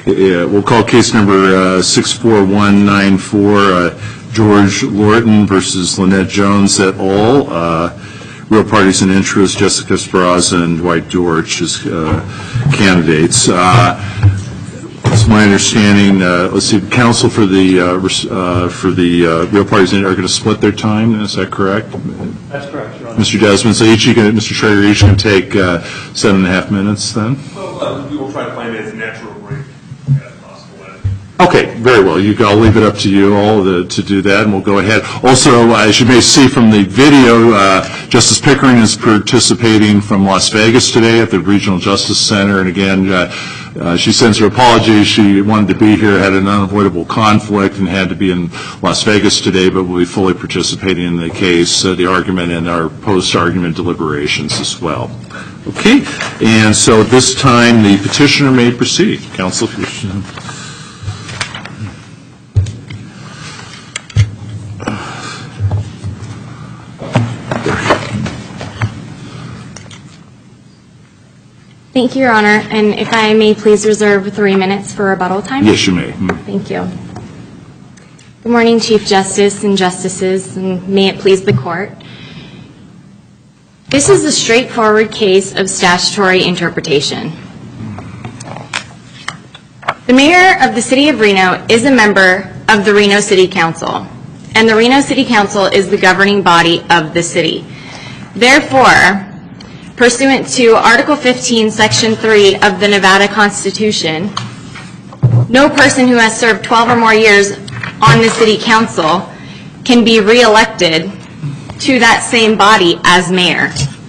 We'll call case number 64194, George Lorton versus Lynette Jones et al. Real parties in interest, Jessica Speraza and Dwight George as candidates. It's my understanding, let's see, counsel for the real parties in are going to split their time. Is that correct? That's correct, Your Honor. Mr. Desmond, so Mr. Schrader, each going to take 7.5 minutes then? Well, we will try to find as natural break as possible. Okay, very well. I'll leave it up to you all to do that, and we'll go ahead. Also, as you may see from the video, Justice Pickering is participating from Las Vegas today at the Regional Justice Center, and again, she sends her apologies. She wanted to be here, had an unavoidable conflict, and had to be in Las Vegas today, but will be fully participating in the case, the argument, and our post-argument deliberations as well. Okay, and so at this time, the petitioner may proceed. Counsel, if you wish to. Thank you, Your Honor. And if I may please reserve 3 minutes for rebuttal time? Yes, you may. Thank you. Good morning, Chief Justice and Justices, and may it please the Court. This is a straightforward case of statutory interpretation. The Mayor of the City of Reno is a member of the Reno City Council, and the Reno City Council is the governing body of the city. Therefore, pursuant to Article 15, Section 3 of the Nevada Constitution, no person who has served 12 or more years on the City Council can be reelected to that same body as mayor.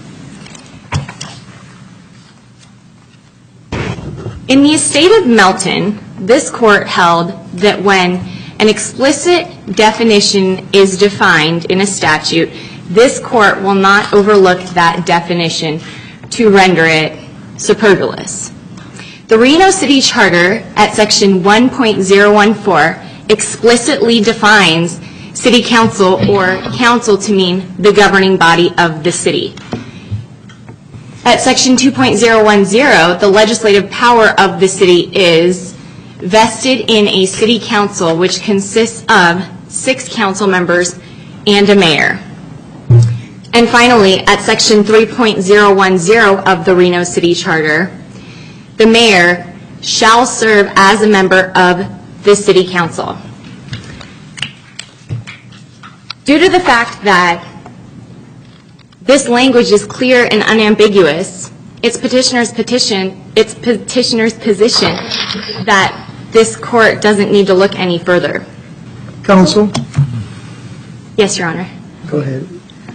In the estate of Melton, this court held that when an explicit definition is defined in a statute, this court will not overlook that definition to render it superfluous. The Reno City Charter at Section 1.014 explicitly defines City Council or council to mean the governing body of the city. At Section 2.010, the legislative power of the city is vested in a City Council which consists of 6 council members and a mayor. And finally, at Section 3.010 of the Reno City Charter, the mayor shall serve as a member of the City Council. Due to the fact that this language is clear and unambiguous, it's petitioner's position that this court doesn't need to look any further. Counsel? Yes, Your Honor. Go ahead.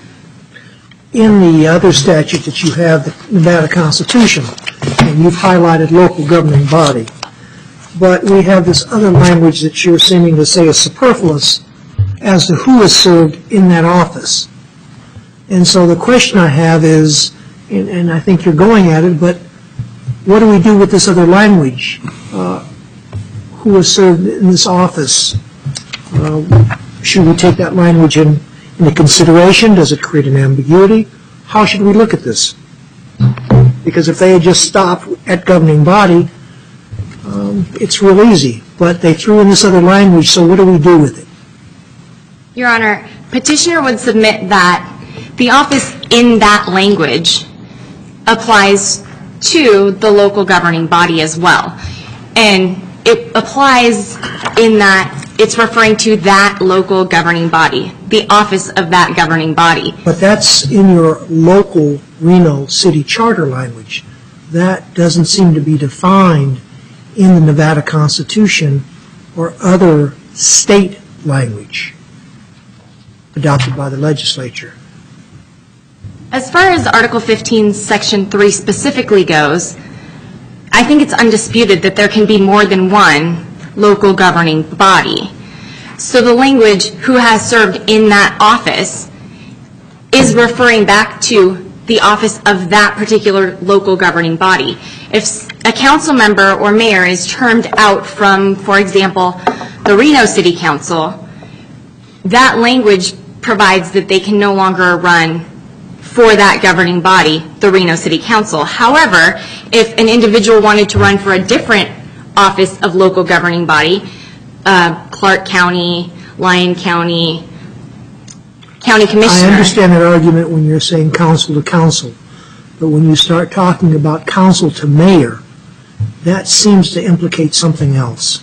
In the other statute that you have, the Nevada Constitution, and you've highlighted local governing body, but we have this other language that you're seeming to say is superfluous as to who is served in that office. And so the question I have is, and I think you're going at it, but what do we do with this other language? Who is served in this office? Should we take that language into consideration? Does it create an ambiguity? How should we look at this? Because if they had just stopped at governing body, it's real easy. But they threw in this other language, so what do we do with it? Your Honor, petitioner would submit that the office in that language applies to the local governing body as well. And it applies in that it's referring to that local governing body, the office of that governing body. But that's in your local Reno City Charter language. That doesn't seem to be defined in the Nevada Constitution or other state language adopted by the legislature. As far as Article 15, Section 3 specifically goes, I think it's undisputed that there can be more than one local governing body. So the language who has served in that office is referring back to the office of that particular local governing body. If a council member or mayor is termed out from, for example, the Reno City Council, that language provides that they can no longer run for that governing body, the Reno City Council. However, if an individual wanted to run for a different office of local governing body, Clark County, Lyon County, County Commissioner. I understand that argument when you're saying council to council, but when you start talking about council to mayor, that seems to implicate something else.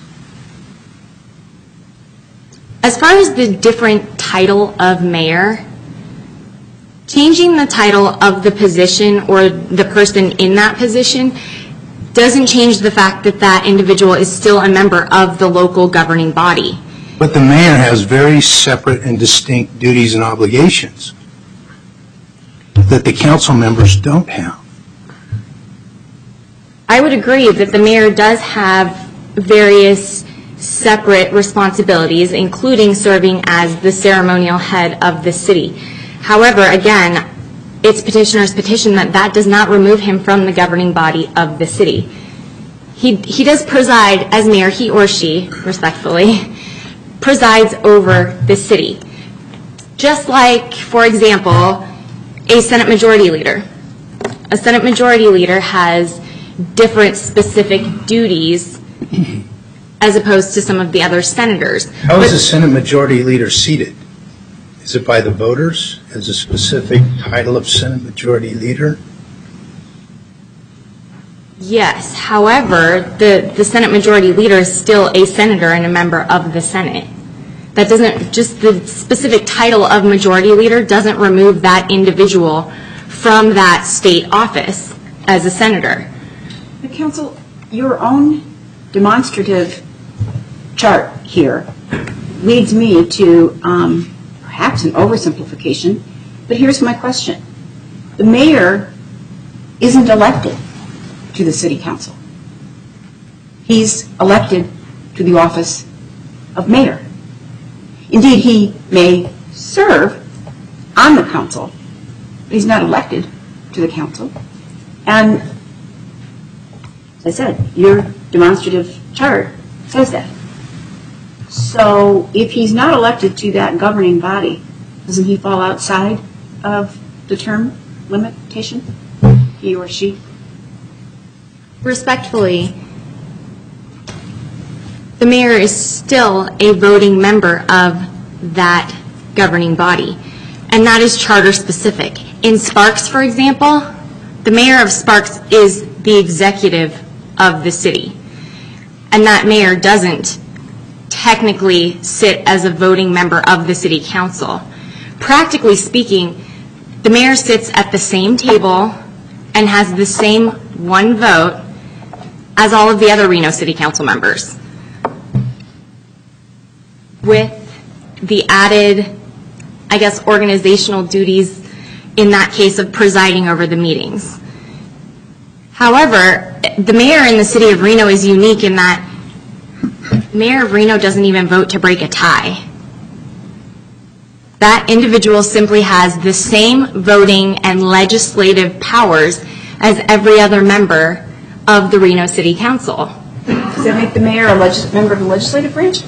As far as the different title of mayor, changing the title of the position or the person in that position doesn't change the fact that that individual is still a member of the local governing body. But the mayor has very separate and distinct duties and obligations that the council members don't have. I would agree that the mayor does have various separate responsibilities, including serving as the ceremonial head of the city. However, again, it's petitioner's petition that that does not remove him from the governing body of the city. He does preside as mayor, he or she, respectfully, presides over the city. Just like, for example, a Senate Majority Leader. A Senate Majority Leader has different specific duties as opposed to some of the other senators. How is a Senate Majority Leader seated? Is it by the voters as a specific title of Senate Majority Leader? Yes. However, the Senate Majority Leader is still a senator and a member of the Senate. That doesn't, just the specific title of Majority Leader doesn't remove that individual from that state office as a senator. But Council, your own demonstrative chart here leads me to perhaps an oversimplification, but here's my question. The mayor isn't elected to the city council. He's elected to the office of mayor. Indeed, he may serve on the council, but he's not elected to the council. And as I said, your demonstrative chart says that. So if he's not elected to that governing body, doesn't he fall outside of the term limitation, he or she? Respectfully, the mayor is still a voting member of that governing body, and that is charter specific. In Sparks, for example, the mayor of Sparks is the executive of the city, and that mayor doesn't technically sit as a voting member of the city council. Practically speaking, the mayor sits at the same table and has the same one vote as all of the other Reno City Council members, with the added, I guess, organizational duties in that case of presiding over the meetings. However, the mayor in the city of Reno is unique in that the mayor of Reno doesn't even vote to break a tie. That individual simply has the same voting and legislative powers as every other member of the Reno City Council. Does that make the mayor a member of the legislative branch?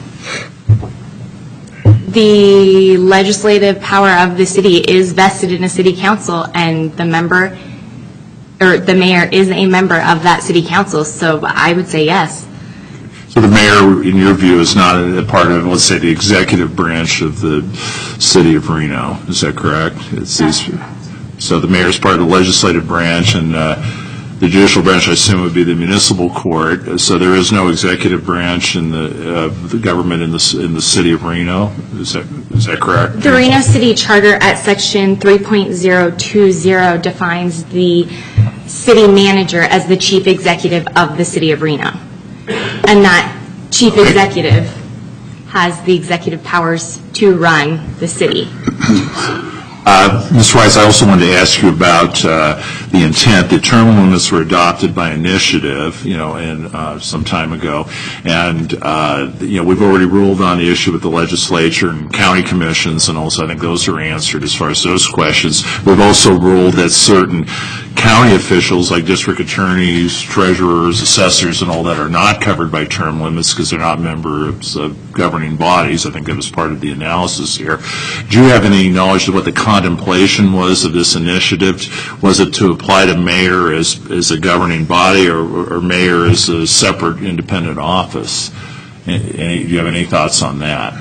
The legislative power of the city is vested in a city council, and the mayor is a member of that city council, so I would say yes. So the mayor, in your view, is not a part of, let's say, the executive branch of the city of Reno. Is that correct? So the mayor is part of the legislative branch, and the judicial branch, I assume, would be the municipal court. So there is no executive branch in the government in the city of Reno. Is that correct? The Reno City Charter at section 3.020 defines the city manager as the chief executive of the city of Reno. And that chief executive has the executive powers to run the city. Ms. Rice, I also wanted to ask you about the intent. The term limits were adopted by initiative, some time ago, and we've already ruled on the issue with the legislature and county commissions, and also I think those are answered as far as those questions. We've also ruled that certain county officials like district attorneys, treasurers, assessors, and all that are not covered by term limits because they're not members of governing bodies. I think that was part of the analysis here. Do you have any knowledge of what the contemplation was of this initiative? Was it to apply to mayor as a governing body or mayor as a separate independent office? Do you have any thoughts on that?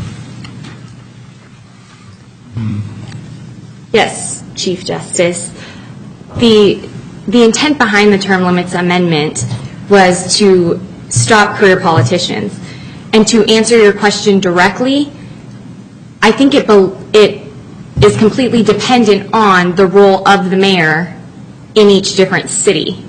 Yes, Chief Justice. The intent behind the term limits amendment was to stop career politicians. And to answer your question directly, I think it is completely dependent on the role of the mayor in each different city.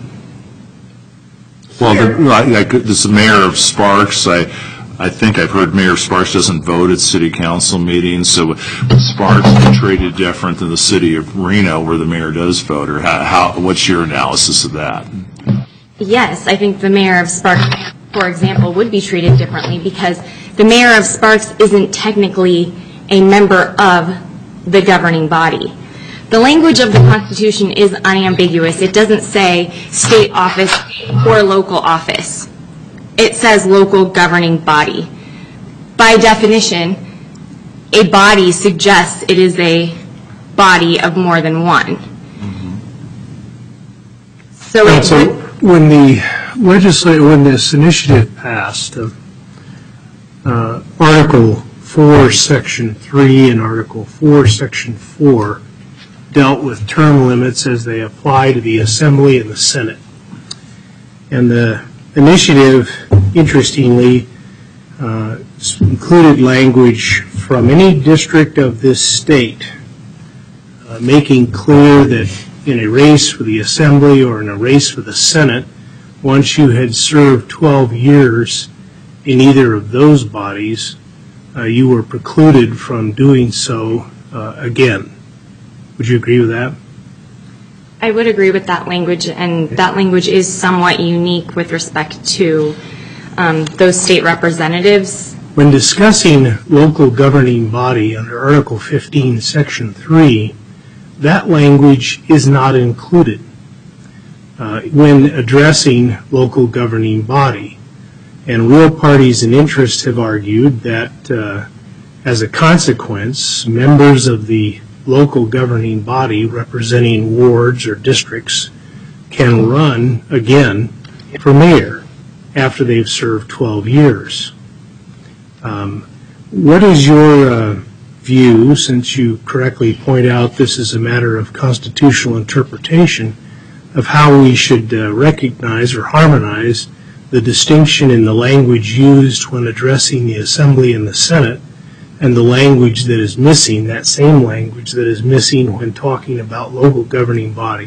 Well, this is Mayor of Sparks. I think I've heard Mayor Sparks doesn't vote at city council meetings, so would Sparks be treated different than the city of Reno where the mayor does vote, or what's your analysis of that? Yes, I think the mayor of Sparks, for example, would be treated differently because the mayor of Sparks isn't technically a member of the governing body. The language of the Constitution is unambiguous. It doesn't say state office or local office. It says local governing body. By definition, a body suggests it is a body of more than one. So when this initiative passed, Article 4, Section 3 and Article 4, Section 4 dealt with term limits as they apply to the Assembly and the Senate. And the initiative, interestingly, included language from any district of this state, making clear that in a race for the Assembly or in a race for the Senate, once you had served 12 years in either of those bodies, you were precluded from doing so again. Would you agree with that? I would agree with that language, and that language is somewhat unique with respect to those state representatives. When discussing local governing body under Article 15, Section 3, that language is not included when addressing local governing body. And real parties and interests have argued that as a consequence, members of the local governing body representing wards or districts can run again for mayor after they've served 12 years. What is your view, since you correctly point out this is a matter of constitutional interpretation, of how we should recognize or harmonize the distinction in the language used when addressing the Assembly and the Senate and the language that is missing, that same language that is missing when talking about local governing body?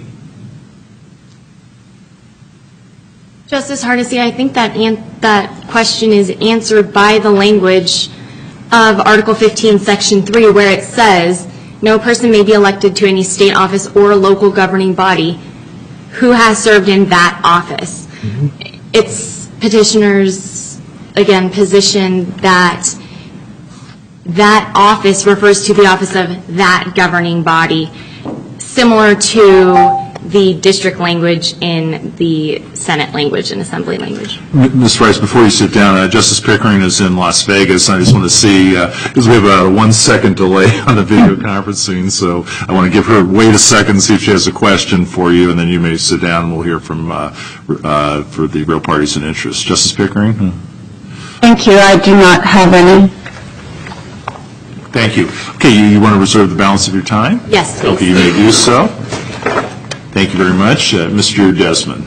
Justice Hardesty, I think that question is answered by the language of Article 15, Section 3, where it says, no person may be elected to any state office or local governing body who has served in that office. It's petitioners, again, position that that office refers to the office of that governing body, similar to the district language in the Senate language and Assembly language. Ms. Rice, before you sit down, Justice Pickering is in Las Vegas. I just want to see, because we have a 1 second delay on the video conferencing, so I want to give her, wait a second, see if she has a question for you, and then you may sit down and we'll hear from for the real parties and interests. Justice Pickering? Thank you. I do not have any. Thank you. Okay, you want to reserve the balance of your time? Yes, please. Okay, you may do so. Thank you very much. Mr. Desmond.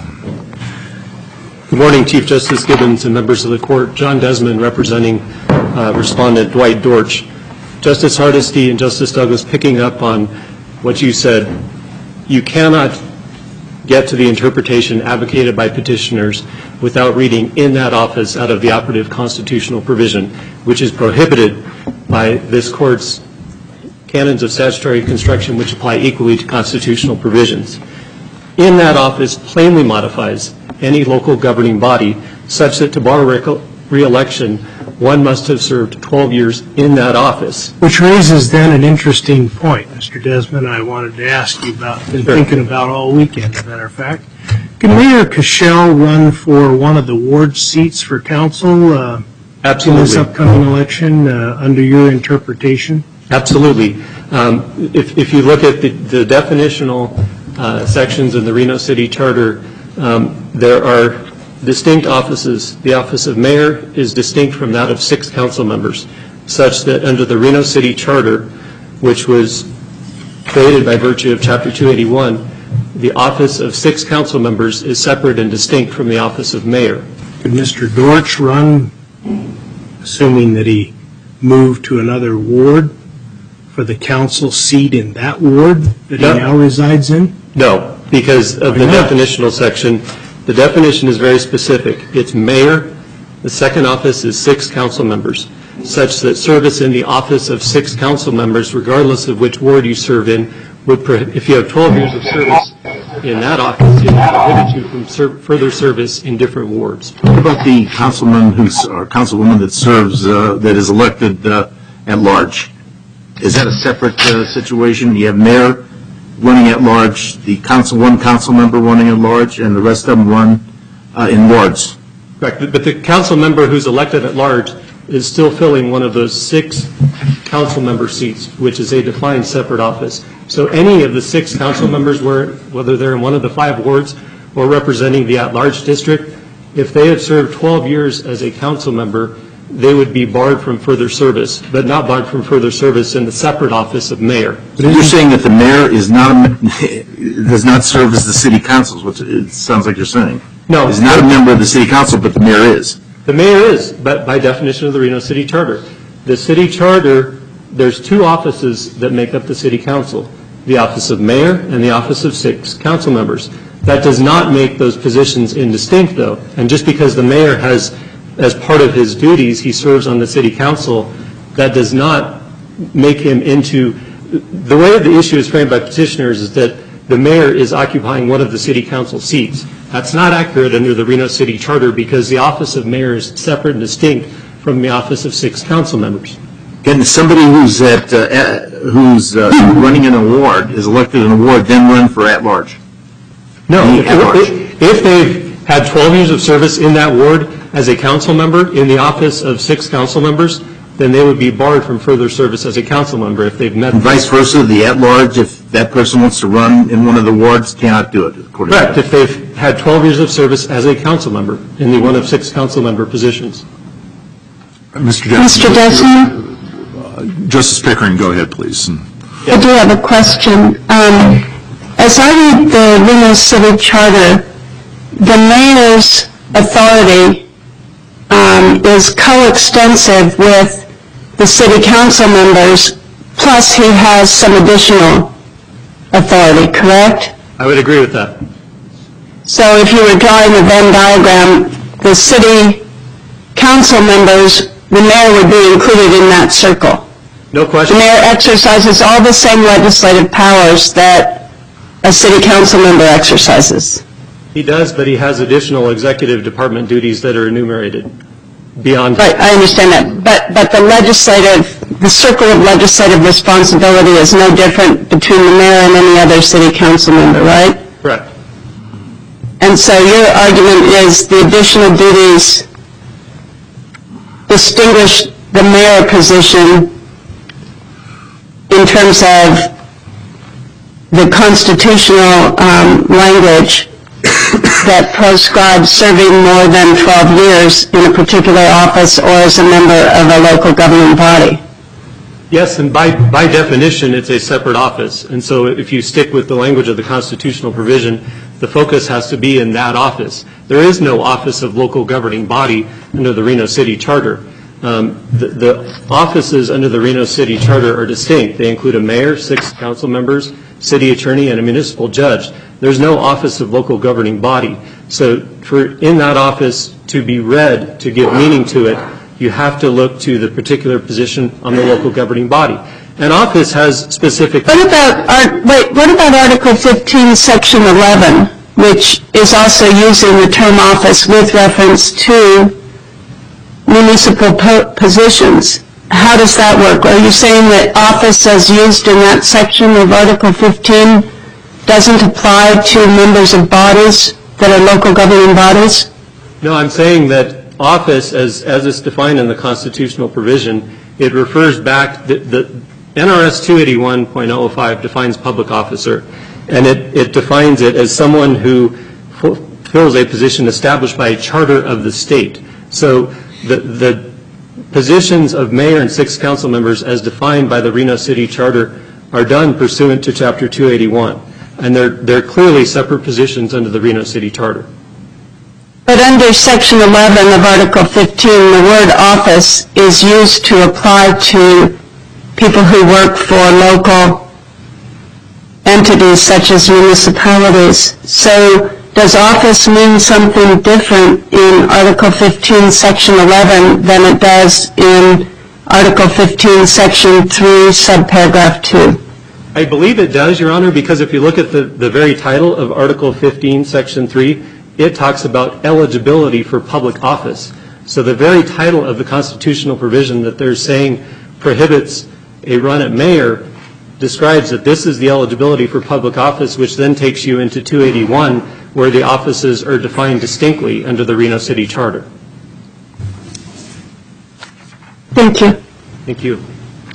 Good morning, Chief Justice Gibbons and members of the court. John Desmond representing Respondent Dwight Dortch. Justice Hardesty and Justice Douglas, picking up on what you said, you cannot get to the interpretation advocated by petitioners without reading in that office out of the operative constitutional provision, which is prohibited by this court's canons of statutory construction, which apply equally to constitutional provisions. In that office plainly modifies any local governing body such that to bar re-election one must have served 12 years in that office. Which raises then an interesting point, Mr. Desmond, I wanted to ask you about, been thinking about all weekend, as a matter of fact. Can Mayor Cashel run for one of the ward seats for council Absolutely. in this upcoming election under your interpretation? Absolutely. If you look at the definitional sections in the Reno City Charter, there are distinct offices. The office of mayor is distinct from that of 6 council members, such that under the Reno City Charter, which was created by virtue of Chapter 281, the office of 6 council members is separate and distinct from the office of mayor. Could Mr. Dortch run, assuming that he moved to another ward, for the council seat in that ward that he now resides in? No, because of the definitional section. The definition is very specific. It's mayor. The second office is 6 council members, such that service in the office of 6 council members, regardless of which ward you serve in, would if you have 12 years of service in that office, it would prohibit you from further service in different wards. What about the councilman or councilwoman that serves, that is elected at large? Is that a separate situation? You have mayor running at large, the one council member running at large, and the rest of them run in wards. Correct. But the council member who's elected at large is still filling one of those 6 council member seats, which is a defined separate office. So any of the 6 council members, whether they're in one of the 5 wards or representing the at-large district, if they have served 12 years as a council member, they would be barred from further service, but not barred from further service in the separate office of mayor. So you're saying that the mayor does not serve as the city council, which it sounds like you're saying. No. He's not a member of the city council, but the mayor is. The mayor is, but by definition of the Reno City Charter. The city charter, there's 2 offices that make up the city council, the office of mayor and the office of 6 council members. That does not make those positions indistinct, though. And just because the mayor has, as part of his duties, he serves on the city council, that does not make him into, the way the issue is framed by petitioners is that the mayor is occupying one of the city council seats. That's not accurate under the Reno City Charter because the office of mayor is separate and distinct from the office of 6 council members. Can somebody who's running in a ward, is elected in a ward, then run for at-large? No. If they've had 12 years of service in that ward as a council member in the office of 6 council members, then they would be barred from further service as a council member if they've met. And vice versa, the at-large, if that person wants to run in one of the wards, cannot do it, according to Correct, if they've had 12 years of service as a council member in the one of 6 council member positions. Mr. Desmond? Justice Pickering, go ahead, please. I do have a question. As I read the Reno City Charter, the mayor's authority is coextensive with the city council members, plus he has some additional authority, correct? I would agree with that. So if you were drawing a Venn diagram, the city council members, the mayor would be included in that circle. No question. The mayor exercises all the same legislative powers that a city council member exercises. He does, but he has additional executive department duties that are enumerated beyond. Right, I understand that. But the circle of legislative responsibility is no different between the mayor and any other city council member, right? Correct. And so your argument is the additional duties distinguish the mayor position in terms of the constitutional language that proscribes serving more than 12 years in a particular office or as a member of a local governing body. Yes, and by definition, it's a separate office. And so if you stick with the language of the constitutional provision, the focus has to be in that office. There is no office of local governing body under the Reno City Charter. The offices under the Reno City Charter are distinct. They include a mayor, 6 council members, city attorney, and a municipal judge. There's no office of local governing body. So in that office to be read, to give meaning to it, you have to look to the particular position on the local governing body. An office has specific... What about Article 15, Section 11, which is also using the term office with reference to municipal positions. How does that work? Are you saying that office as used in that section of Article 15 doesn't apply to members of bodies that are local governing bodies? No, I'm saying that office, as is defined in the constitutional provision, it refers back, the NRS 281.005 defines public officer, and it defines it as someone who fills a position established by a charter of the state. So the positions of mayor and 6 council members as defined by the Reno City Charter are done pursuant to Chapter 281. And they're clearly separate positions under the Reno City Charter. But under Section 11 of Article 15, the word office is used to apply to people who work for local entities such as municipalities. So does office mean something different in Article 15, Section 11 than it does in Article 15, Section 3, subparagraph 2? I believe it does, Your Honor, because if you look at the very title of Article 15, Section 3, it talks about eligibility for public office. So the very title of the constitutional provision that they're saying prohibits a run at mayor describes that this is the eligibility for public office, which then takes you into 281, where the offices are defined distinctly under the Reno City Charter. Thank you. Thank you.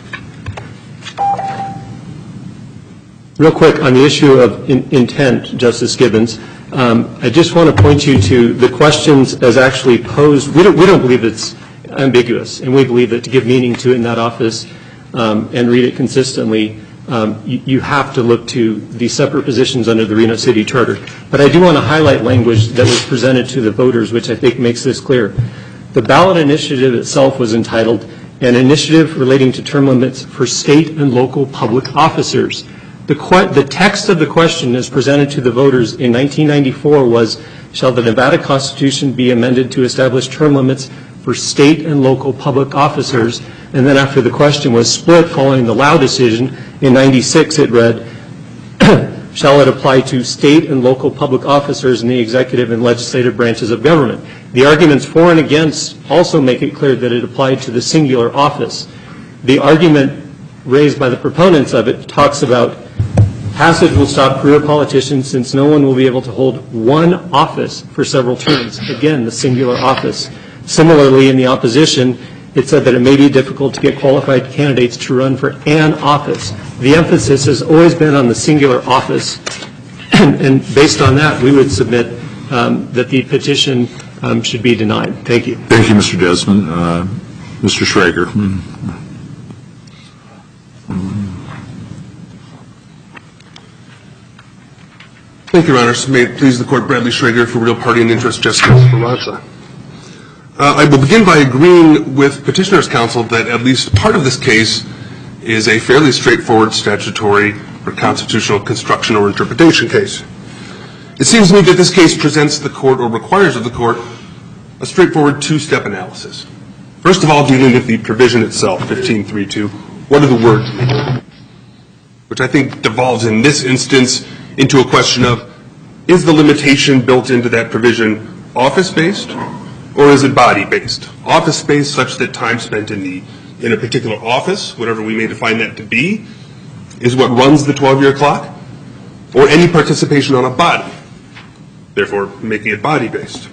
Real quick on the issue of intent, Justice Gibbons, I just want to point you to the questions as actually posed. We don't believe it's ambiguous, and we believe that to give meaning to it in that office and read it consistently, you have to look to the separate positions under the Reno City Charter. But I do want to highlight language that was presented to the voters, which I think makes this clear. The ballot initiative itself was entitled An Initiative Relating to Term Limits for State and Local Public Officers. The text of the question as presented to the voters in 1994 was, shall the Nevada Constitution be amended to establish term limits for state and local public officers? And then after the question was split following the Lau decision in 96, it read, shall it apply to state and local public officers in the executive and legislative branches of government? The arguments for and against also make it clear that it applied to the singular office. The argument raised by the proponents of it talks about passage will stop career politicians since no one will be able to hold one office for several terms. Again, the singular office. Similarly, in the opposition, it said that it may be difficult to get qualified candidates to run for an office. The emphasis has always been on the singular office. And based on that, we would submit that the petition should be denied. Thank you. Thank you, Mr. Desmond. Mr. Schrager. Thank you, Your Honors. May it please the Court, Bradley Schrager for Real Party and Interest, Jessica Esperanza. I will begin by agreeing with Petitioner's Counsel that at least part of this case is a fairly straightforward statutory or constitutional construction or interpretation case. It seems to me that this case presents the Court or requires of the Court a straightforward two-step analysis. First of all, dealing with the provision itself, 1532, what do the words mean? Which I think devolves in this instance into a question of, is the limitation built into that provision office-based or is it body-based? Office-based such that time spent in a particular office, whatever we may define that to be, is what runs the 12-year clock, or any participation on a body, therefore making it body-based.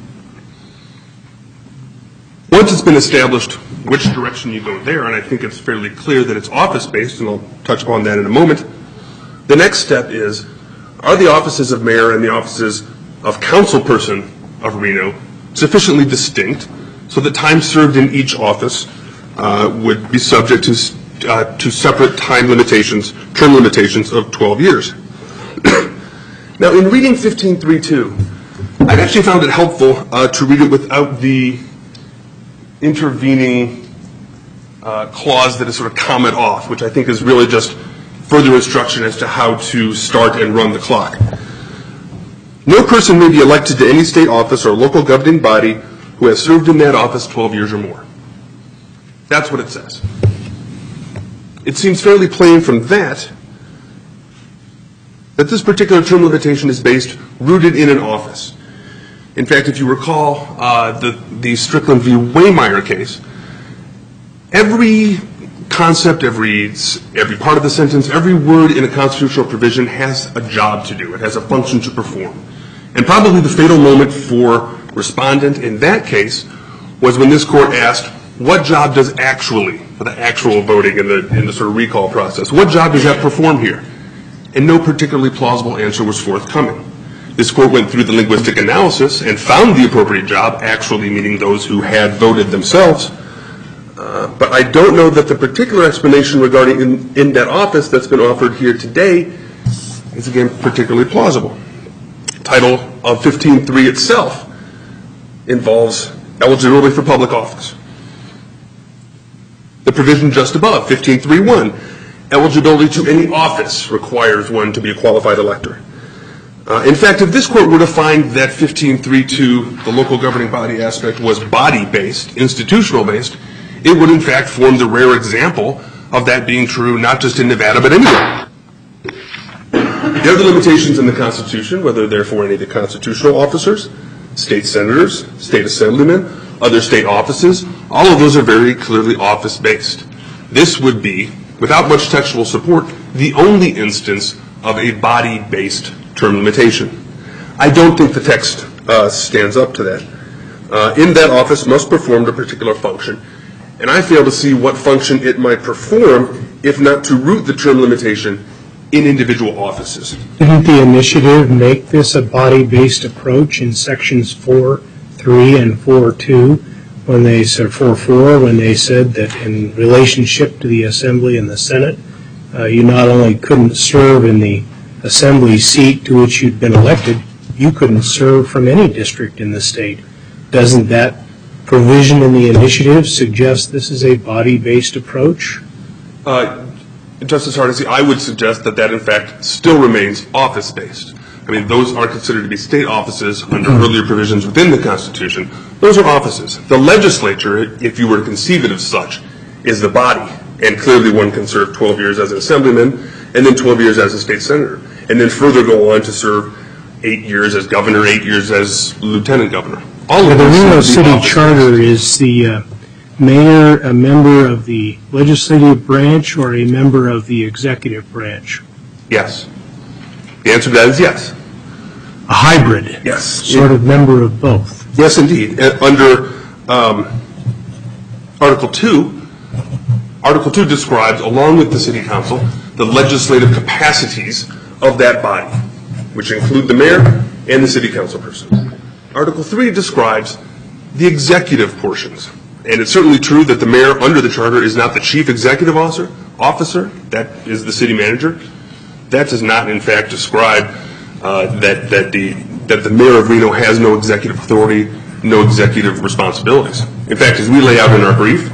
Once it's been established which direction you go there, and I think it's fairly clear that it's office-based, and I'll touch upon that in a moment, the next step is, are the offices of mayor and the offices of councilperson of Reno sufficiently distinct so that time served in each office would be subject to separate time limitations, term limitations of 12 years. Now, in reading 1532, I've actually found it helpful to read it without the intervening clause that is sort of comment off, which I think is really just further instruction as to how to start and run the clock. No person may be elected to any state office or local governing body who has served in that office 12 years or more. That's what it says. It seems fairly plain from that this particular term limitation is rooted in an office. In fact, if you recall the Strickland v. Waymeyer case, every concept, every part of the sentence, every word in a constitutional provision has a job to do. It has a function to perform. And probably the fatal moment for respondent in that case was when this court asked, what job does actually, for the actual voting in the sort of recall process, what job does that perform here? And no particularly plausible answer was forthcoming. This court went through the linguistic analysis and found the appropriate job, actually meaning those who had voted themselves. But I don't know that the particular explanation regarding in that office that's been offered here today is, again, particularly plausible. Title of 15.3 itself involves eligibility for public office. The provision just above, 15.3.1, eligibility to any office requires one to be a qualified elector. In fact, if this court were to find that 15.3.2, the local governing body aspect, was body-based, institutional-based, it would in fact form the rare example of that being true not just in Nevada but anywhere. The other limitations in the Constitution, whether they're for any of the constitutional officers, state senators, state assemblymen, other state offices, all of those are very clearly office-based. This would be, without much textual support, the only instance of a body-based term limitation. I don't think the text stands up to that. In that office must perform a particular function, and I fail to see what function it might perform if not to root the term limitation in individual offices. Didn't the initiative make this a body-based approach in sections 4.3 and 4.2 when they said 4.4 when they said that in relationship to the Assembly and the Senate, you not only couldn't serve in the Assembly seat to which you'd been elected, you couldn't serve from any district in the state. Doesn't that provision in the initiative suggest this is a body-based approach? Justice Hardesty, I would suggest that in fact still remains office-based. I mean, those are considered to be state offices under earlier provisions within the Constitution. Those are offices. The legislature, if you were to conceive it as such, is the body, and clearly one can serve 12 years as an assemblyman and then 12 years as a state senator, and then further go on to serve 8 years as governor, 8 years as lieutenant governor. The Reno City Charter, is the mayor a member of the legislative branch or a member of the executive branch? Yes. The answer to that is yes. A hybrid? Yes. Sort of member of both? Yes, indeed. Under Article 2, Article 2 describes, along with the city council, the legislative capacities of that body, which include the mayor and the city council person. Article 3 describes the executive portions. And it's certainly true that the mayor under the charter is not the chief executive officer. That is the city manager. That does not, in fact, describe that the mayor of Reno has no executive authority, no executive responsibilities. In fact, as we lay out in our brief,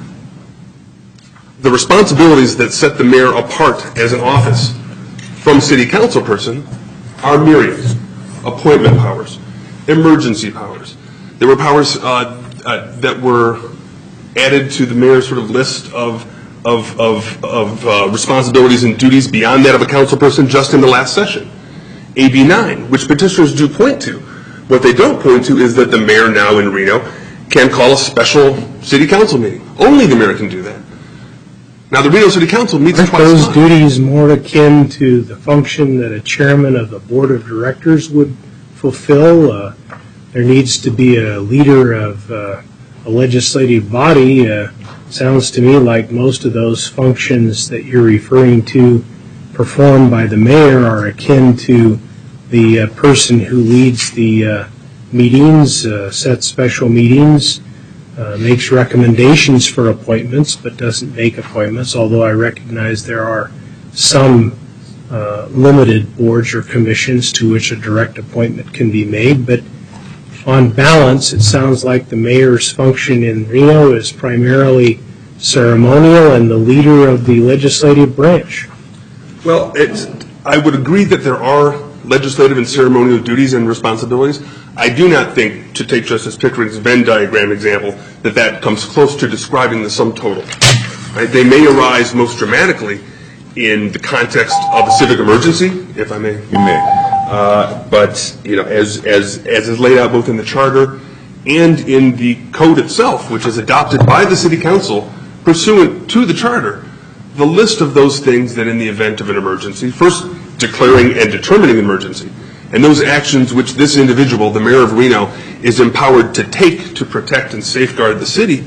the responsibilities that set the mayor apart as an office from city council person are myriad. Appointment powers, emergency powers. There were powers that were added to the mayor's sort of list of responsibilities and duties beyond that of a council person just in the last session. AB 9, which petitioners do point to. What they don't point to is that the mayor now in Reno can call a special city council meeting. Only the mayor can do that. Now, the Reno City Council meets twice a month. Are those duties more akin to the function that a chairman of the board of directors would fulfill? There needs to be a leader of a legislative body. Sounds to me like most of those functions that you're referring to performed by the mayor are akin to the person who leads the meetings, sets special meetings, makes recommendations for appointments but doesn't make appointments, although I recognize there are some limited boards or commissions to which a direct appointment can be made. But on balance, it sounds like the mayor's function in Reno is primarily ceremonial and the leader of the legislative branch. Well, I would agree that there are legislative and ceremonial duties and responsibilities. I do not think, to take Justice Pickering's Venn diagram example, that comes close to describing the sum total. Right? They may arise most dramatically in the context of a civic emergency, if I may. You may. But, as is laid out both in the charter and in the code itself, which is adopted by the city council pursuant to the charter, the list of those things that in the event of an emergency, first declaring and determining an emergency, and those actions which this individual, the mayor of Reno, is empowered to take to protect and safeguard the city,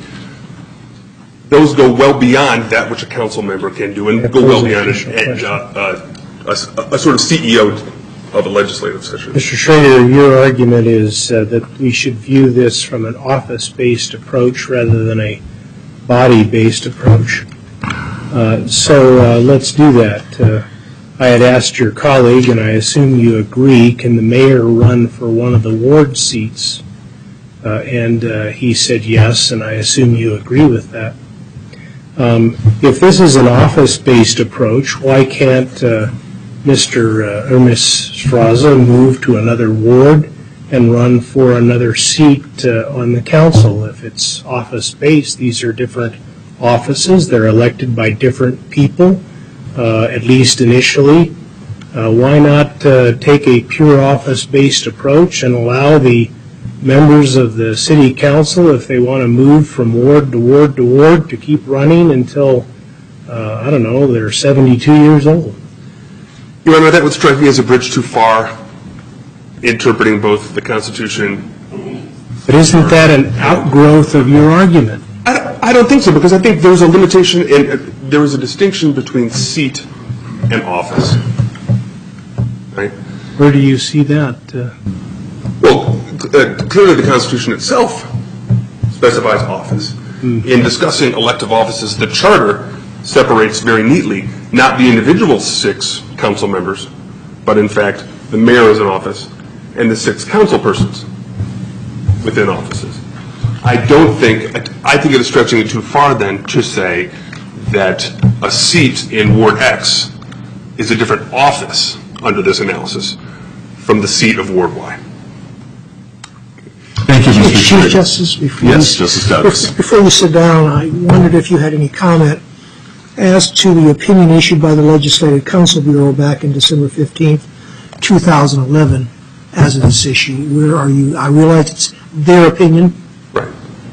those go well beyond that which a council member can do and go well beyond a sort of CEO of a legislative session. Mr. Schrader, your argument is that we should view this from an office-based approach rather than a body-based approach. So let's do that. I had asked your colleague, and I assume you agree, can the mayor run for one of the ward seats? And he said yes, and I assume you agree with that. If this is an office-based approach, why can't Mr. or Ms. Straza move to another ward and run for another seat on the council? If it's office-based, these are different offices. They're elected by different people, at least initially. Why not take a pure office-based approach and allow the members of the city council, if they want to move from ward to ward to ward, to keep running until, I don't know, they're 72 years old? Your Honor, that would strike me as a bridge too far, interpreting both the Constitution. But isn't that an outgrowth of your argument? I don't think so, because I think there's a limitation, and there is a distinction between seat and office. Right? Where do you see that? Well, clearly the Constitution itself specifies office. In discussing elective offices, the Charter separates very neatly not the individual 6 council members, but in fact the mayor is an office and the 6 council persons within offices. I think it is stretching it too far then to say that a seat in Ward X is a different office under this analysis from the seat of Ward Y. Thank you, Mr. Schrader. Chief Justice, Yes, Justice Douglas. Before you sit down, I wondered if you had any comment as to the opinion issued by the Legislative Council Bureau back in December 15th, 2011, as of this issue. Where are you? I realize it's their opinion. Right.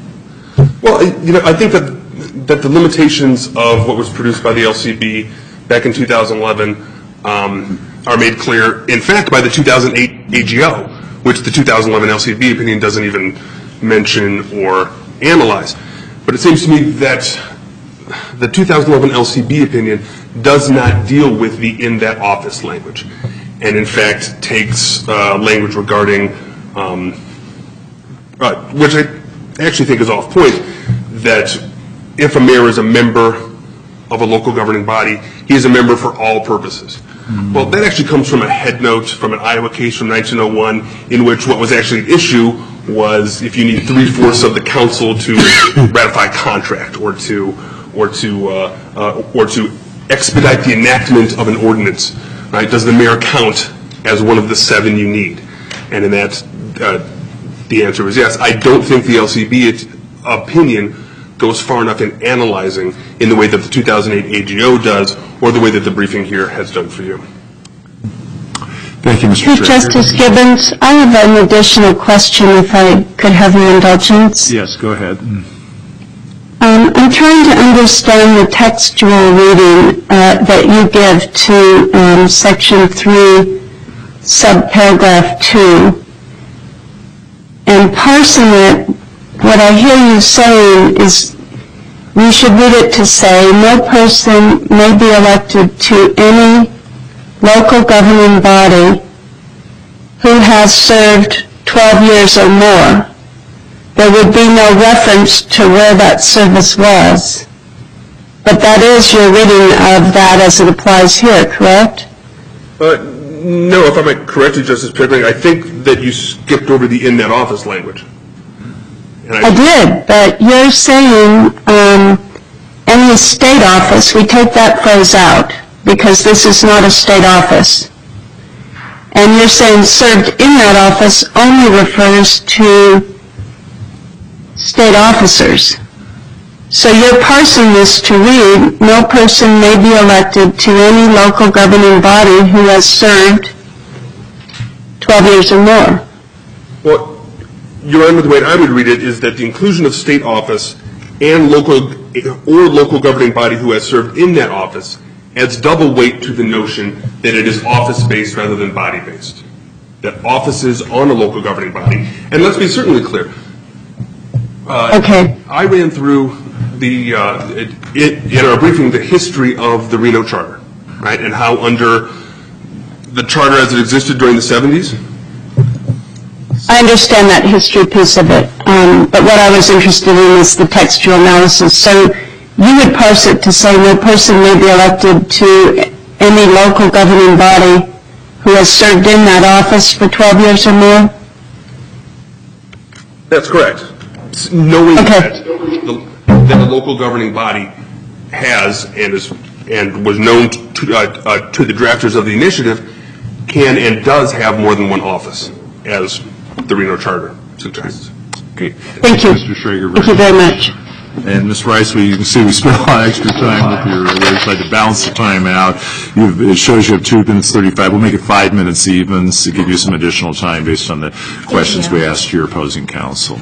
Well, I think that the limitations of what was produced by the LCB back in 2011 are made clear, in fact, by the 2008 AGO, which the 2011 LCB opinion doesn't even mention or analyze. But it seems to me that the 2011 LCB opinion does not deal with the in that office language, and in fact takes language regarding, which I actually think is off point, that if a mayor is a member of a local governing body, he is a member for all purposes. Well, that actually comes from a head note from an Iowa case from 1901, in which what was actually at issue was if you need 3/4 of the council to ratify a contract or to expedite the enactment of an ordinance. Right? Does the mayor count as one of the 7 you need? And in that, the answer is yes. I don't think the LCB opinion goes far enough in analyzing in the way that the 2008 AGO does, or the way that the briefing here has done for you. Thank you, Mr. Chief Schrader. Justice Gibbons, I have an additional question, if I could have your indulgence. Yes, go ahead. I'm trying to understand the textual reading that you give to Section 3, subparagraph 2. And parsing it, what I hear you saying is we should read it to say no person may be elected to any local governing body who has served 12 years or more. There would be no reference to where that service was. But that is your reading of that as it applies here, correct? No, if I might correct you, Justice Pickering, I think that you skipped over the in that office language. I did, but you're saying any state office, we take that phrase out because this is not a state office. And you're saying served in that office only refers to state officers. So you're parsing this to read, no person may be elected to any local governing body who has served 12 years or more. Well, Your Honor, the way I would read it is that the inclusion of state office and local governing body who has served in that office adds double weight to the notion that it is office-based rather than body-based. That office is on a local governing body. And let's be certainly clear. Okay. I ran through in our briefing the history of the Reno Charter, right, and how under the charter as it existed during the 70s. I understand that history piece of it, but what I was interested in is the textual analysis. So you would parse it to say no person may be elected to any local governing body who has served in that office for 12 years or more? That's correct. Knowing Okay. that a local governing body has and was known to the drafters of the initiative can and does have more than one office, as the Reno Charter suggests. Okay. Thank you. Mr. Schrager. Thank you very much. And Ms. Rice, you can see we spent a lot of extra time with your, we tried to balance the time out. It shows you have 2 minutes 35. We'll make it 5 minutes even to give you some additional time based on the questions we asked your opposing counsel.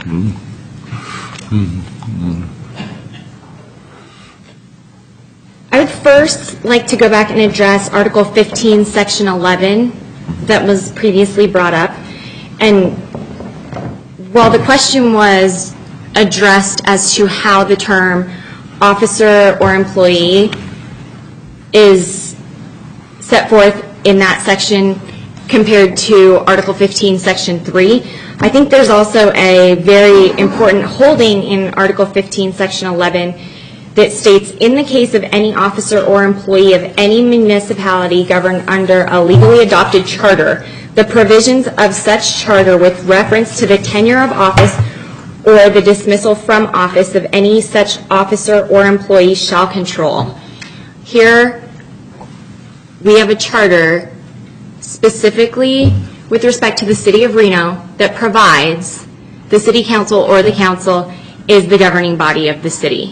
I would first like to go back and address Article 15, Section 11 that was previously brought up. And while the question was addressed as to how the term officer or employee is set forth in that section compared to Article 15, Section 3, I think there's also a very important holding in Article 15, Section 11 that states, in the case of any officer or employee of any municipality governed under a legally adopted charter, the provisions of such charter with reference to the tenure of office or the dismissal from office of any such officer or employee shall control. Here, we have a charter specifically with respect to the City of Reno that provides the City Council or the Council is the governing body of the city.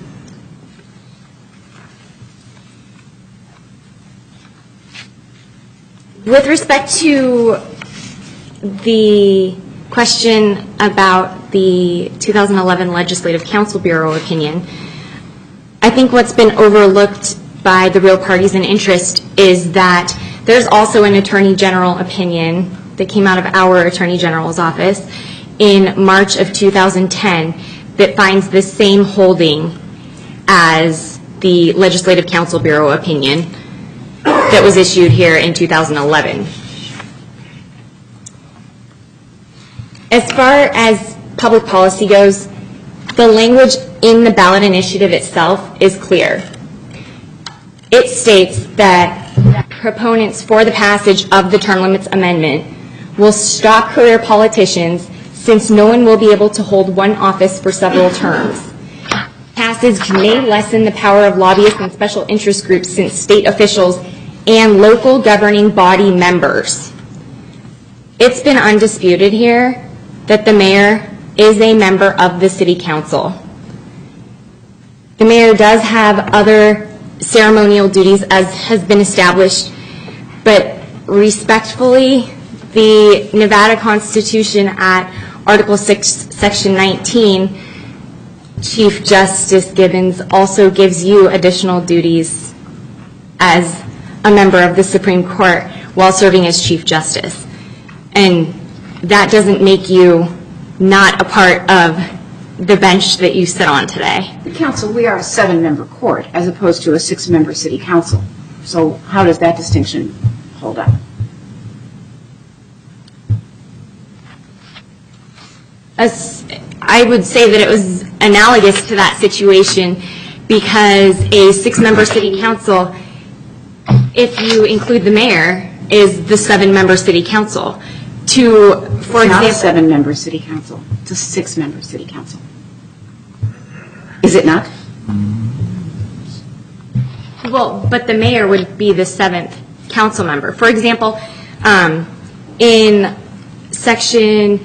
With respect to the question about the 2011 Legislative Council Bureau opinion, I think what's been overlooked by the real parties in interest is that there's also an Attorney General opinion that came out of our Attorney General's office in March of 2010 that finds the same holding as the Legislative Council Bureau opinion that was issued here in 2011. As far as public policy goes, the language in the ballot initiative itself is clear. It states that proponents for the passage of the term limits amendment will stop career politicians since no one will be able to hold one office for several terms. Passage may lessen the power of lobbyists and special interest groups since state officials and local governing body members. It's been undisputed here that the mayor is a member of the City Council. The mayor does have other ceremonial duties as has been established, but respectfully, the Nevada Constitution at Article 6, Section 19, Chief Justice Gibbons also gives you additional duties as a member of the Supreme Court while serving as Chief Justice. And that doesn't make you not a part of the bench that you sit on today. The council, we are a 7-member court as opposed to a 6-member city council. So how does that distinction hold up? I would say that it was analogous to that situation because a 6-member city council, if you include the mayor, is the 7-member city council. For it's not a 7-member city council. It's a 6-member city council. Is it not? Well, but the mayor would be the 7th council member. For example, in Section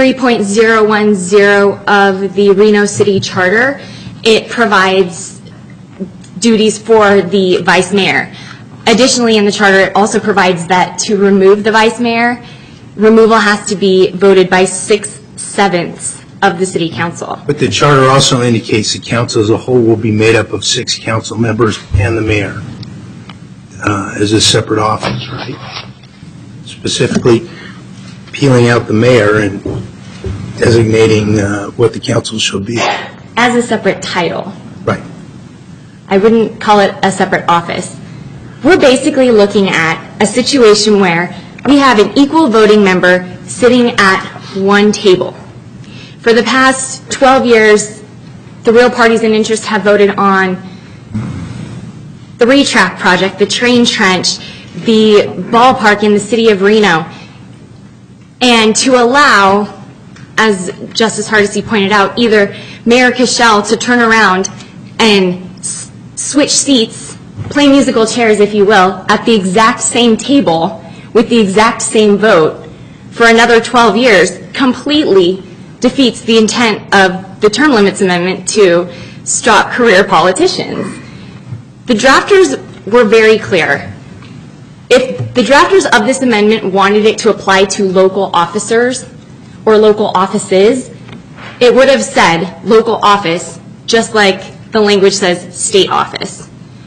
3.010 of the Reno City Charter, it provides duties for the vice mayor. Additionally, in the charter, it also provides that to remove the vice mayor, removal has to be voted by 6/7 of the city council. But the charter also indicates the council as a whole will be made up of 6 council members and the mayor as a separate office, right? Specifically peeling out the mayor and designating what the council shall be. As a separate title. Right. I wouldn't call it a separate office. We're basically looking at a situation where we have an equal voting member sitting at one table. For the past 12 years, the real parties in interest have voted on the ReTrack project, the train trench, the ballpark in the city of Reno. And to allow, as Justice Hardesty pointed out, either Mayor Cashel to turn around and switch seats, play musical chairs, if you will, at the exact same table with the exact same vote for another 12 years completely defeats the intent of the Term Limits Amendment to stop career politicians. The drafters were very clear. If the drafters of this amendment wanted it to apply to local officers or local offices, it would have said local office, just like the language says state office.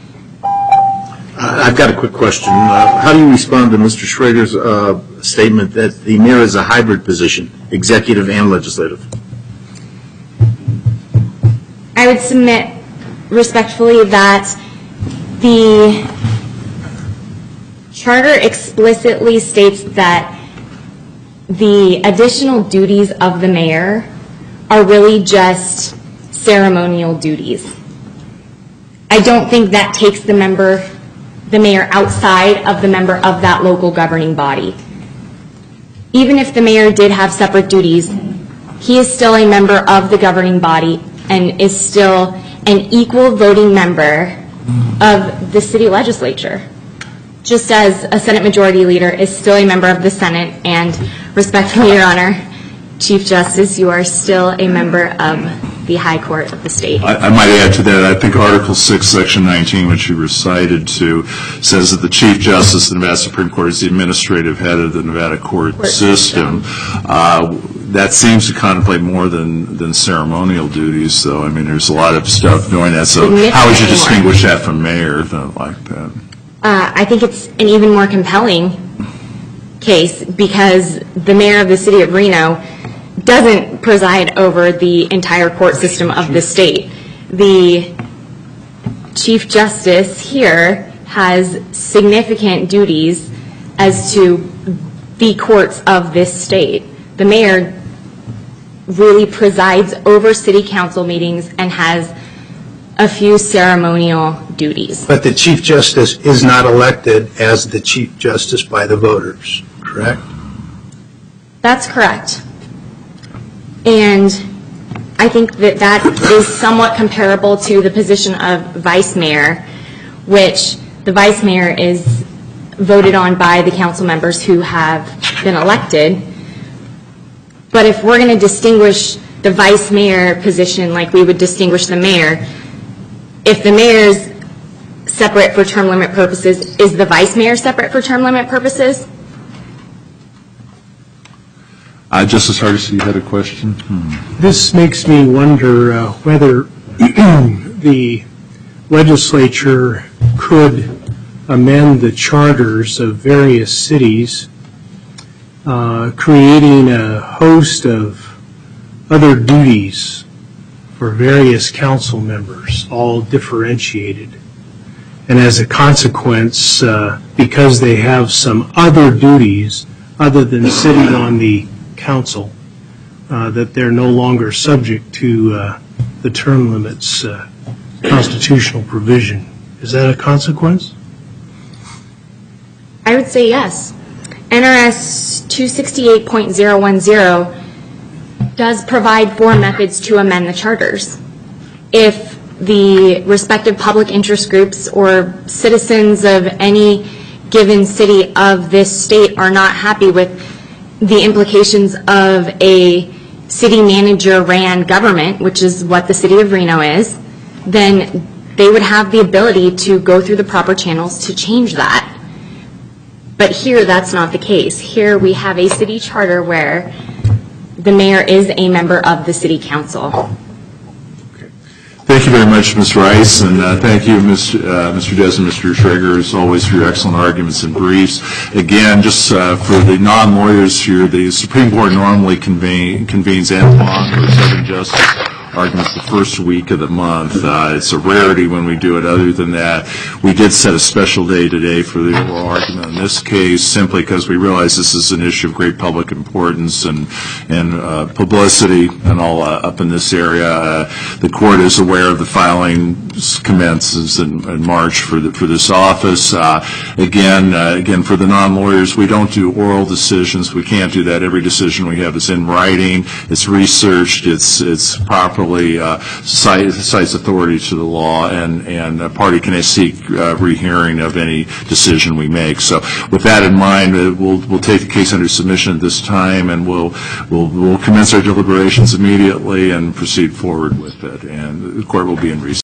I've got a quick question. How do you respond to Mr. Schrader's statement that the mayor is a hybrid position, executive and legislative? I would submit respectfully that the charter explicitly states that the additional duties of the mayor are really just ceremonial duties. I don't think that takes the mayor outside of the member of that local governing body. Even if the mayor did have separate duties, he is still a member of the governing body and is still an equal voting member of the city legislature, just as a Senate Majority Leader is still a member of the Senate. And respectfully, Your Honor, Chief Justice, you are still a member of the High Court of the state. I might add to that, I think Article 6, Section 19, which you recited to, says that the Chief Justice of the Nevada Supreme Court is the administrative head of the Nevada court system. That seems to contemplate more than ceremonial duties, though. I mean, there's a lot of stuff doing that. So how would you distinguish that from mayor like that? I think it's an even more compelling case because the mayor of the city of Reno doesn't preside over the entire court system of the state. The Chief Justice here has significant duties as to the courts of this state. The mayor really presides over city council meetings and has a few ceremonial duties. But the Chief Justice is not elected as the Chief Justice by the voters, correct? That's correct. And I think that is somewhat comparable to the position of vice mayor, which the vice mayor is voted on by the council members who have been elected. But if we're going to distinguish the vice mayor position like we would distinguish the mayor, if the mayor is separate for term limit purposes, is the vice mayor separate for term limit purposes? Justice Hardesty, you had a question? This makes me wonder whether the legislature could amend the charters of various cities, creating a host of other duties for various council members, all differentiated. And as a consequence, because they have some other duties other than sitting on the council, that they're no longer subject to the term limits constitutional provision. Is that a consequence? I would say yes. NRS 268.010 does provide 4 methods to amend the charters. If the respective public interest groups or citizens of any given city of this state are not happy with the implications of a city manager-ran government, which is what the city of Reno is, then they would have the ability to go through the proper channels to change that. But here, that's not the case. Here, we have a city charter where the mayor is a member of the city council. Thank you very much, Ms. Rice, and thank you, Mr. Desmond, Mr. Schrager, as always, for your excellent arguments and briefs. Again, just for the non-lawyers here, the Supreme Court normally convenes en banc or seven justice arguments the first week of the month. It's a rarity when we do it. Other than that, we did set a special day today for the oral argument in this case, simply because we realize this is an issue of great public importance and publicity and all up in this area. The court is aware of the filing commences in March for this office. Again, for the non-lawyers, we don't do oral decisions. We can't do that. Every decision we have is in writing. It's researched. It's properly cites authority to the law, and a party can seek rehearing of any decision we make. So with that in mind, we'll take the case under submission at this time, and we'll commence our deliberations immediately and proceed forward with it. And the court will be in recess.